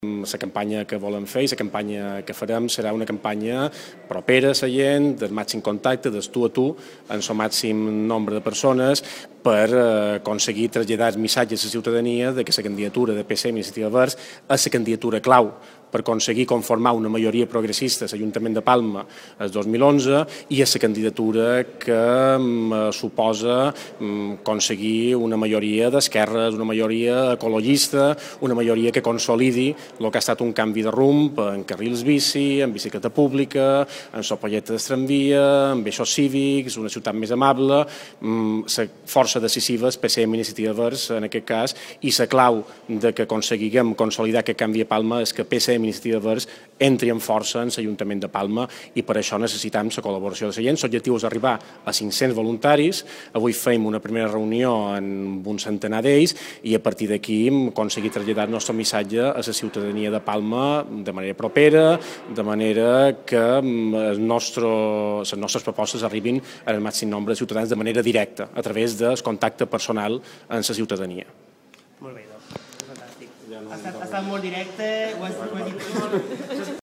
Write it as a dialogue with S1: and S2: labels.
S1: La campanya que volem fer i la campanya que farem serà una campanya propera a la gent, del màxim contacte, del tu a tu, en el màxim nombre de persones, per aconseguir traslladar el missatge a la ciutadania de que la candidatura de PSC Iniciativa Verds és la candidatura clau per aconseguir conformar una majoria progressista a l'Ajuntament de Palma el 2011 i és la candidatura que suposa aconseguir una majoria d'esquerres, una majoria ecologista, una majoria que consolidi el que ha estat un canvi de rumb en carrils bici, en bicicleta pública, en el projecte del tramvia, en eixos cívics, una ciutat més amable. La força decisiva és PSC Iniciativa Verds en aquest cas, i la clau de que aconseguiguem consolidar aquest canvi a Palma és que PSC Iniciativa Verds entri amb força en l'Ajuntament de Palma, i per això necessitem la col·laboració de la gent. L'objectiu és arribar a 500 voluntaris. Avui fem una primera reunió amb un centenar d'ells i a partir d'aquí aconseguir traslladar el nostre missatge a la ciutadania de Palma de manera propera, de manera que les nostres propostes arribin al màxim nombre de ciutadans de manera directa, a través del contacte personal amb la ciutadania.
S2: Molt bé, doncs. Fantàstic. Ha estat molt directe, ho has dit molt.